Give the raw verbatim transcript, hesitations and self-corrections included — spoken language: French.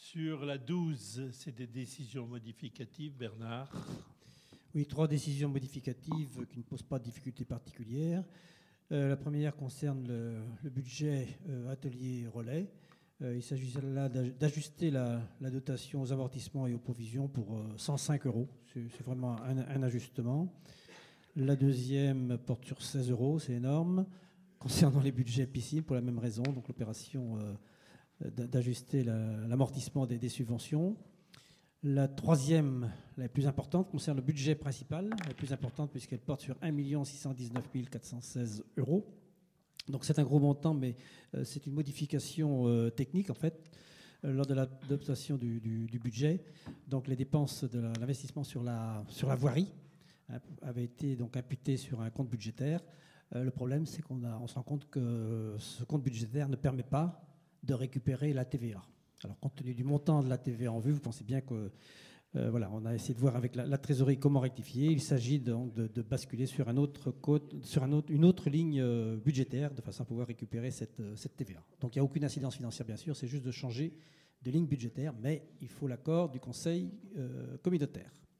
Sur la douze, c'est des décisions modificatives, Bernard. Oui, trois décisions modificatives qui ne posent pas de difficultés particulières. Euh, la première concerne le, le budget euh, atelier relais. Euh, il s'agit là d'ajuster la, la dotation aux amortissements et aux provisions pour euh, cent cinq euros. C'est, c'est vraiment un, un ajustement. La deuxième porte sur seize euros, c'est énorme. Concernant les budgets piscines, pour la même raison, donc l'opération euh, d'ajuster la, l'amortissement des, des subventions. La troisième, la plus importante, concerne le budget principal, la plus importante puisqu'elle porte sur un million six cent dix-neuf mille quatre cent seize euros. Donc c'est un gros montant, mais euh, c'est une modification euh, technique en fait euh, lors de l'adoption du, du, du budget. Donc les dépenses de la, l'investissement sur la, sur la voirie hein, avaient été donc imputées sur un compte budgétaire. Euh, le problème, c'est qu'on a, on se rend compte que ce compte budgétaire ne permet pas de récupérer la T V A. Alors, compte tenu du montant de la T V A en vue, vous pensez bien que euh, voilà, on a essayé de voir avec la, la trésorerie comment rectifier. Il s'agit donc de, de basculer sur, un autre code, sur un autre, une autre ligne euh, budgétaire de façon à pouvoir récupérer cette, cette T V A. Donc, il n'y a aucune incidence financière, bien sûr, c'est juste de changer de ligne budgétaire, mais il faut l'accord du Conseil euh, communautaire.